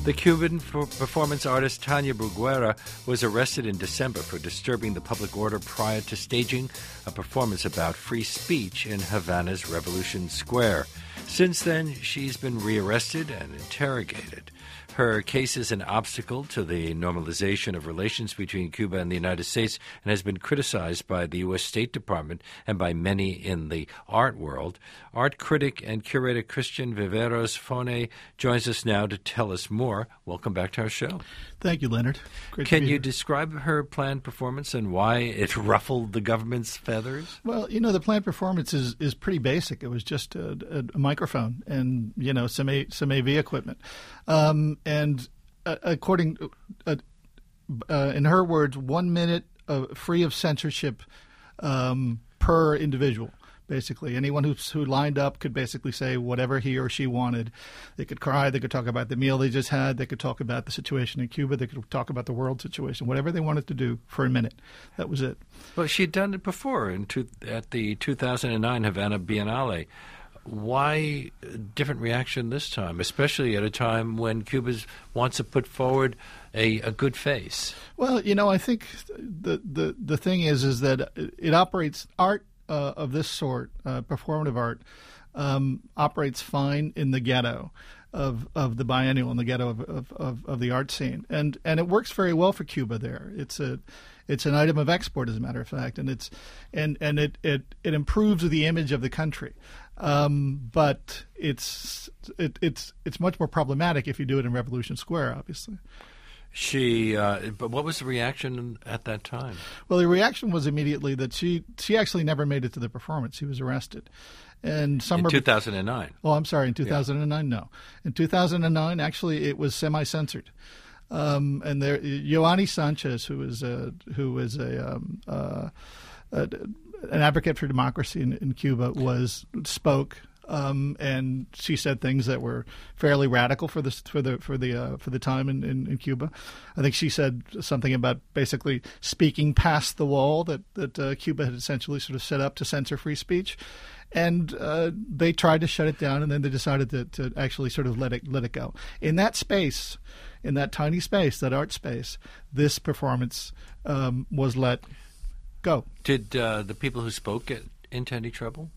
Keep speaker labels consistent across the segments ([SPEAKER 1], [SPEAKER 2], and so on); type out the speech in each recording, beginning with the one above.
[SPEAKER 1] The Cuban performance artist Tania Bruguera was arrested in December for disturbing the public order prior to staging a performance about free speech in Havana's Revolution Square. Since then, she's been rearrested and interrogated. Her case is an obstacle to the normalization of relations between Cuba and the United States and has been criticized by the U.S. State Department and by many in the art world. Art critic and curator Christian Viveros Fone joins us now to tell us more. Welcome back to our show.
[SPEAKER 2] Thank you, Leonard. Great
[SPEAKER 1] Can
[SPEAKER 2] to be
[SPEAKER 1] you
[SPEAKER 2] here.
[SPEAKER 1] describe her planned performance and why it ruffled the government's feathers?
[SPEAKER 2] Well, the planned performance is pretty basic. It was just a microphone and, some AV equipment. And according, in her words, 1 minute free of censorship per individual. Basically, anyone who lined up could basically say whatever he or she wanted. They could cry. They could talk about the meal they just had. They could talk about the situation in Cuba. They could talk about the world situation. Whatever they wanted to do for a minute. That was it.
[SPEAKER 1] Well, she'd done it before at the 2009 Havana Biennale. Why a different reaction this time, especially at a time when Cuba wants to put forward a good face?
[SPEAKER 2] Well, I think the thing is that it operates art. Of this sort, performative art, operates fine in the ghetto of the biennial, in the ghetto of the art scene, and it works very well for Cuba. There, it's an item of export, as a matter of fact, and it improves the image of the country. But it's much more problematic if you do it in Revolution Square, obviously.
[SPEAKER 1] But what was the reaction at that time?
[SPEAKER 2] Well, the reaction was immediately that she actually never made it to the performance. She was arrested. And
[SPEAKER 1] in 2009.
[SPEAKER 2] Oh, I'm sorry, in 2009, no. In 2009, actually, it was semi-censored. And there, Yoani Sanchez, who is an advocate for democracy in Cuba, spoke. And she said things that were fairly radical for the time in Cuba. I think she said something about basically speaking past the wall that Cuba had essentially sort of set up to censor free speech, and they tried to shut it down, and then they decided to actually sort of let it go. In that space, in that tiny space, that art space, this performance was let go.
[SPEAKER 1] Did the people who spoke get into any trouble?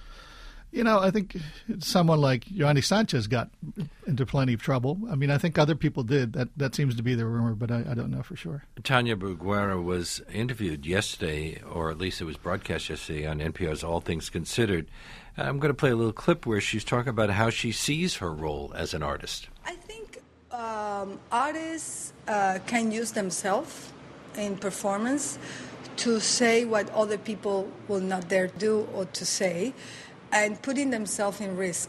[SPEAKER 2] I think someone like Yoani Sanchez got into plenty of trouble. I mean, I think other people did. That seems to be the rumor, but I don't know for sure.
[SPEAKER 1] Tania Bruguera was interviewed yesterday, or at least it was broadcast yesterday on NPR's All Things Considered. I'm going to play a little clip where she's talking about how she sees her role as an artist.
[SPEAKER 3] I think artists can use themselves in performance to say what other people will not dare do or to say, and putting themselves in risk.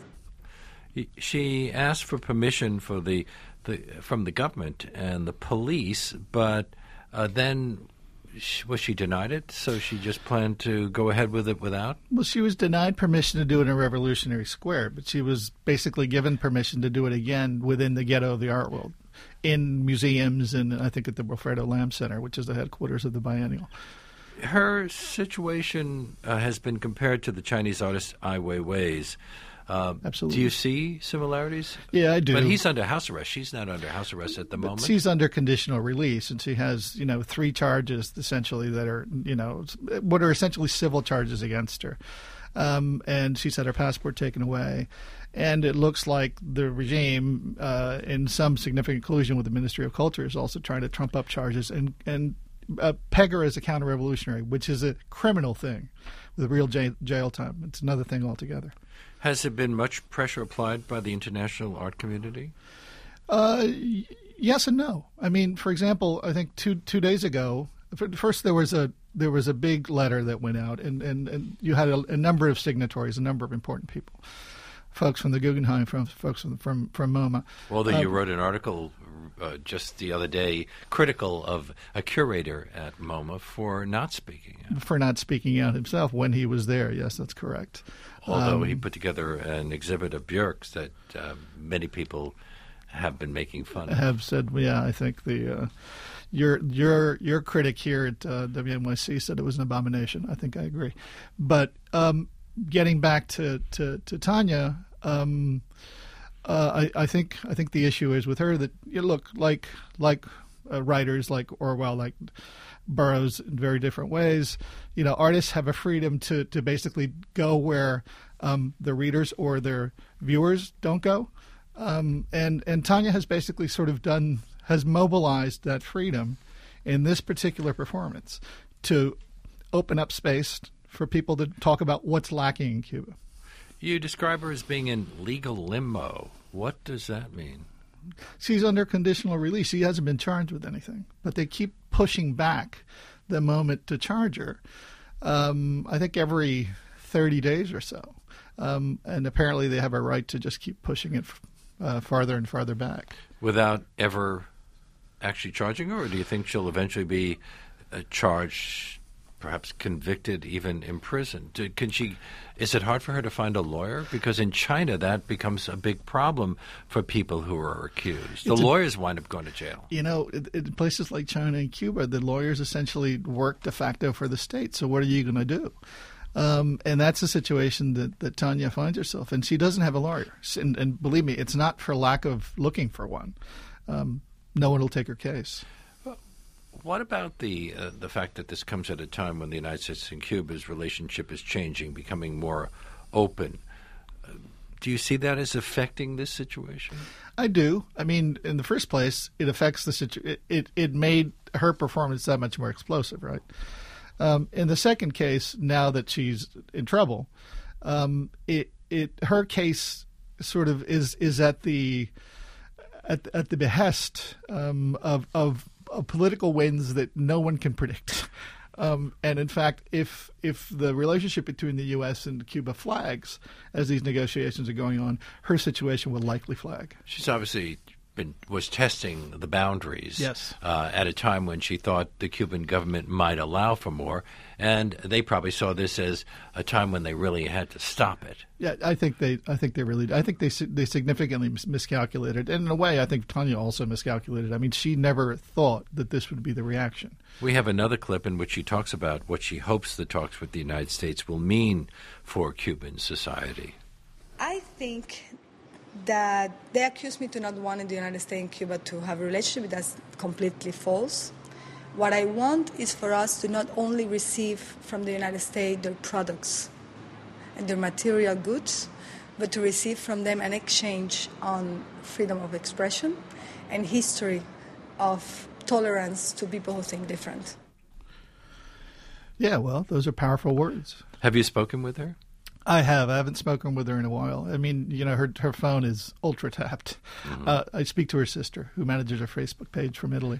[SPEAKER 1] She asked for permission from the government and the police, but then was she denied it? So she just planned to go ahead with it without?
[SPEAKER 2] Well, she was denied permission to do it in Revolutionary Square, but she was basically given permission to do it again within the ghetto of the art world, in museums, and I think at the Wilfredo Lam Center, which is the headquarters of the biennial.
[SPEAKER 1] Her situation has been compared to the Chinese artist Ai Weiwei's.
[SPEAKER 2] Absolutely.
[SPEAKER 1] Do you see similarities?
[SPEAKER 2] Yeah, I do.
[SPEAKER 1] But he's under house arrest. She's not under house arrest at the moment.
[SPEAKER 2] She's under conditional release, and she has, 3 charges essentially that are, what are essentially civil charges against her. And she's had her passport taken away. And it looks like the regime, in some significant collusion with the Ministry of Culture, is also trying to trump up charges and peg her as a counter-revolutionary, which is a criminal thing with real jail time. It's another thing altogether.
[SPEAKER 1] Has there been much pressure applied by the international art community?
[SPEAKER 2] Yes and no. I mean, for example, I think two days ago, first there was a big letter that went out, and you had a number of signatories, a number of important people, folks from the Guggenheim, folks from MoMA.
[SPEAKER 1] Although you wrote an article just the other day critical of a curator at MoMA for not speaking out.
[SPEAKER 2] For not speaking out himself when he was there. Yes, that's correct.
[SPEAKER 1] Although he put together an exhibit of Björk's that many people have been making fun of.
[SPEAKER 2] Have said, yeah, I think your critic here at WNYC said it was an abomination. I think I agree. But getting back to Tania, I think the issue is with her that you look like writers like Orwell, like Burroughs, in very different ways. Artists have a freedom to basically go where the readers or their viewers don't go, and Tanya has basically has mobilized that freedom in this particular performance to open up space for people to talk about what's lacking in Cuba.
[SPEAKER 1] You describe her as being in legal limbo. What does that mean?
[SPEAKER 2] She's under conditional release. She hasn't been charged with anything, but they keep pushing back the moment to charge her. I think every 30 days or so. And apparently they have a right to just keep pushing it farther and farther back. Without
[SPEAKER 1] ever actually charging her, or do you think she'll eventually be charged, perhaps convicted, even imprisoned? Is it hard for her to find a lawyer? Because in China, that becomes a big problem for people who are accused. The lawyers wind up going to jail.
[SPEAKER 2] In places like China and Cuba, the lawyers essentially work de facto for the state. So what are you going to do? And that's the situation that Tanya finds herself in. She doesn't have a lawyer. And believe me, it's not for lack of looking for one. No one will take her case.
[SPEAKER 1] What about the fact that this comes at a time when the United States and Cuba's relationship is changing, becoming more open? Do you see that as affecting this situation?
[SPEAKER 2] I do. I mean, in the first place, it affects the situation. It made her performance that much more explosive, right? In the second case, now that she's in trouble, her case sort of is at the behest of political winds that no one can predict. And in fact, if the relationship between the U.S. and Cuba flags as these negotiations are going on, her situation will likely flag.
[SPEAKER 1] She's obviously was testing the boundaries,
[SPEAKER 2] yes,
[SPEAKER 1] at a time when she thought the Cuban government might allow for more, and they probably saw this as a time when they really had to stop it.
[SPEAKER 2] Yeah, I think they significantly miscalculated, and in a way, I think Tanya also miscalculated. I mean, she never thought that this would be the reaction.
[SPEAKER 1] We have another clip in which she talks about what she hopes the talks with the United States will mean for Cuban society.
[SPEAKER 3] I think that they accuse me to not wanting the United States and Cuba to have a relationship. That's completely false. What I want is for us to not only receive from the United States their products and their material goods, but to receive from them an exchange on freedom of expression and history of tolerance to people who think different.
[SPEAKER 2] Yeah, well, those are powerful words.
[SPEAKER 1] Have you spoken with her?
[SPEAKER 2] I have. I haven't spoken with her in a while. I mean, her phone is ultra tapped. Mm-hmm. I speak to her sister, who manages her Facebook page from Italy.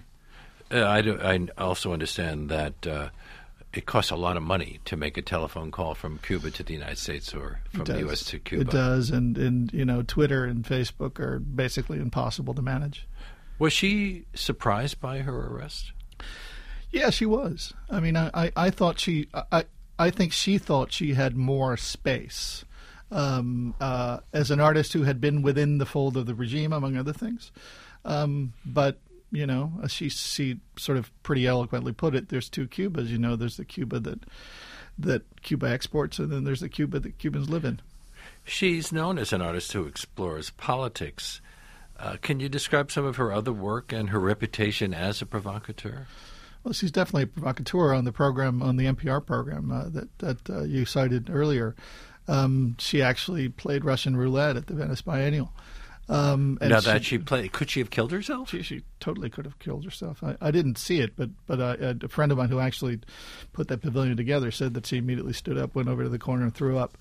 [SPEAKER 1] I also understand that it costs a lot of money to make a telephone call from Cuba to the United States or from the U.S. to Cuba.
[SPEAKER 2] It does, and Twitter and Facebook are basically impossible to manage.
[SPEAKER 1] Was she surprised by her arrest?
[SPEAKER 2] Yeah, she was. I mean, I thought I think she thought she had more space as an artist who had been within the fold of the regime, among other things. But, she sort of pretty eloquently put it, there's two Cubas. There's the Cuba that Cuba exports, and then there's the Cuba that Cubans live in.
[SPEAKER 1] She's known as an artist who explores politics. Can you describe some of her other work and her reputation as a provocateur?
[SPEAKER 2] Well, she's definitely a provocateur on the program, on the NPR program that you cited earlier. She actually played Russian roulette at the Venice Biennial.
[SPEAKER 1] Could she have killed herself?
[SPEAKER 2] She totally could have killed herself. I didn't see it, but a friend of mine who actually put that pavilion together said that she immediately stood up, went over to the corner, and threw up.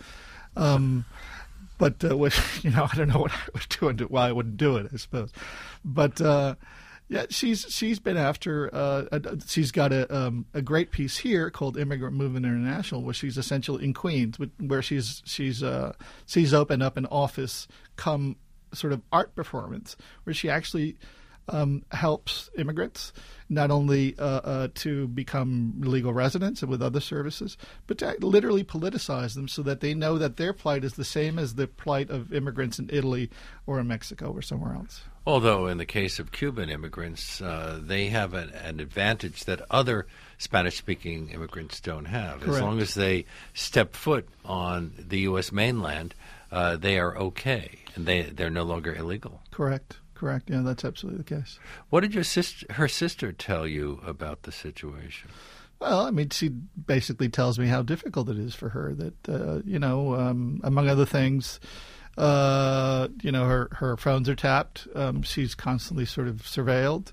[SPEAKER 2] But I don't know what I would do and why I wouldn't do it, I suppose. But yeah, she's been after. She's got a great piece here called Immigrant Movement International, where she's essentially in Queens, where she's opened up an office come sort of art performance, where she actually helps immigrants not only to become legal residents and with other services, but to literally politicize them so that they know that their plight is the same as the plight of immigrants in Italy or in Mexico or somewhere else.
[SPEAKER 1] Although in the case of Cuban immigrants, they have an advantage that other Spanish-speaking immigrants don't have.
[SPEAKER 2] Correct.
[SPEAKER 1] As long as they step foot on the U.S. mainland, they are okay and they're no longer illegal.
[SPEAKER 2] Correct. Yeah, that's absolutely the case.
[SPEAKER 1] What did her sister tell you about the situation?
[SPEAKER 2] Well, I mean, she basically tells me how difficult it is for her. That among other things, her phones are tapped. She's constantly sort of surveilled.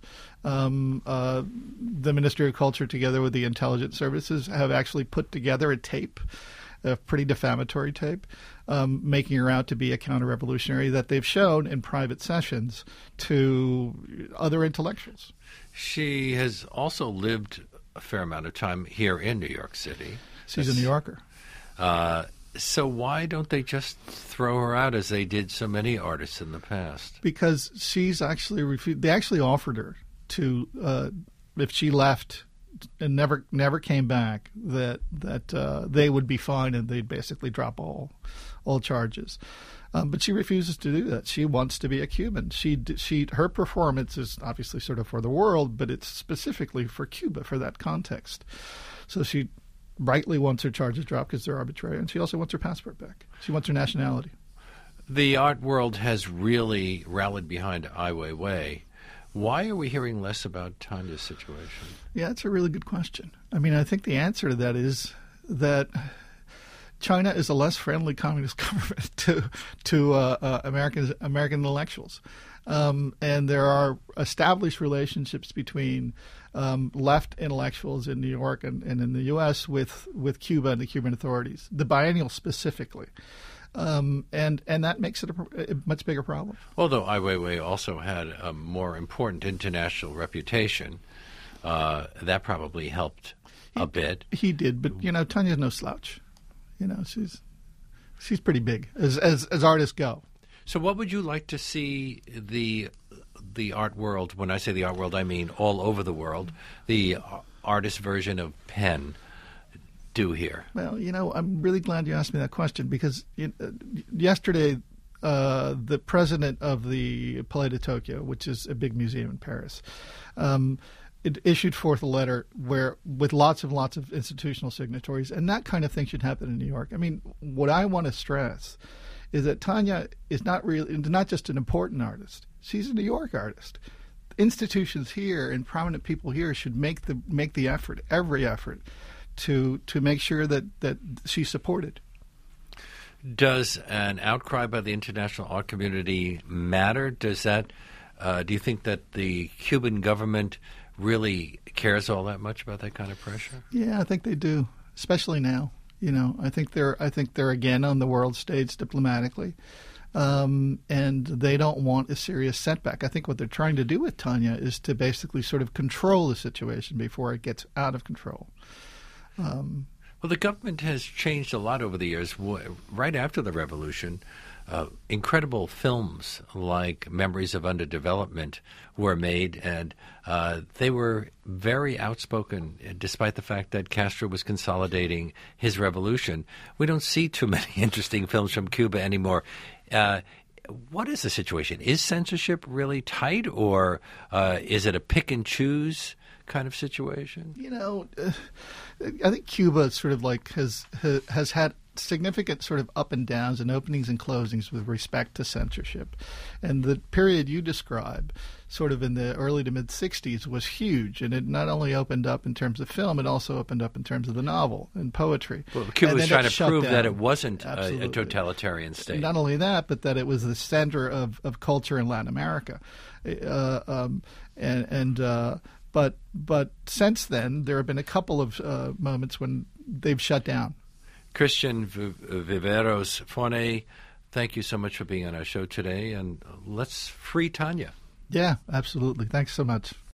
[SPEAKER 2] The Ministry of Culture, together with the intelligence services, have actually put together a tape, a pretty defamatory tape, making her out to be a counter-revolutionary that they've shown in private sessions to other intellectuals.
[SPEAKER 1] She has also lived a fair amount of time here in New York City.
[SPEAKER 2] She's a New Yorker.
[SPEAKER 1] So why don't they just throw her out as they did so many artists in the past?
[SPEAKER 2] Because she's actually refused. They actually offered her to, if she left and never came back, that they would be fine and they'd basically drop all charges. But she refuses to do that. She wants to be a Cuban. Her performance is obviously sort of for the world, but it's specifically for Cuba, for that context. So she rightly wants her charges dropped because they're arbitrary, and she also wants her passport back. She wants her nationality.
[SPEAKER 1] The art world has really rallied behind Ai Weiwei. Why are we hearing less about Tanya's situation?
[SPEAKER 2] Yeah, that's a really good question. I mean, I think the answer to that is that China is a less friendly communist government to American intellectuals, and there are established relationships between left intellectuals in New York and in the U.S. with Cuba and the Cuban authorities, the biennial specifically. And that makes it a much bigger problem.
[SPEAKER 1] Although Ai Weiwei also had a more important international reputation, that probably helped a bit.
[SPEAKER 2] He did, but Tanya's no slouch. She's pretty big as artists go.
[SPEAKER 1] So, what would you like to see the art world? When I say the art world, I mean all over the world. The artist version of Penn do here?
[SPEAKER 2] Well, I'm really glad you asked me that question because yesterday the president of the Palais de Tokyo, which is a big museum in Paris, it issued forth a letter with lots of institutional signatories, and that kind of thing should happen in New York. I mean, what I want to stress is that Tanya is not just an important artist; she's a New York artist. Institutions here and prominent people here should make the effort, every effort, to make sure that she's supported.
[SPEAKER 1] Does an outcry by the international art community matter? Does that? Do you think that the Cuban government really cares all that much about that kind of pressure?
[SPEAKER 2] Yeah, I think they do, especially now. I think they're again on the world stage diplomatically, and they don't want a serious setback. I think what they're trying to do with Tanya is to basically sort of control the situation before it gets out of control.
[SPEAKER 1] Well, the government has changed a lot over the years. Right after the revolution, incredible films like Memories of Underdevelopment were made, and they were very outspoken, despite the fact that Castro was consolidating his revolution. We don't see too many interesting films from Cuba anymore. What is the situation? Is censorship really tight, or is it a pick and choose kind of situation?
[SPEAKER 2] I think Cuba sort of has had significant sort of up and downs and openings and closings with respect to censorship. And the period you describe, sort of in the early to mid-'60s, was huge. And it not only opened up in terms of film, it also opened up in terms of the novel and poetry.
[SPEAKER 1] Well, Cuba was trying to prove that it wasn't
[SPEAKER 2] Absolutely.
[SPEAKER 1] a totalitarian state.
[SPEAKER 2] Not only that, but that it was the center of culture in Latin America. But since then, there have been a couple of moments when they've shut down.
[SPEAKER 1] Christian Viveros Forney, thank you so much for being on our show today, and let's free Tanya.
[SPEAKER 2] Yeah, absolutely. Thanks so much.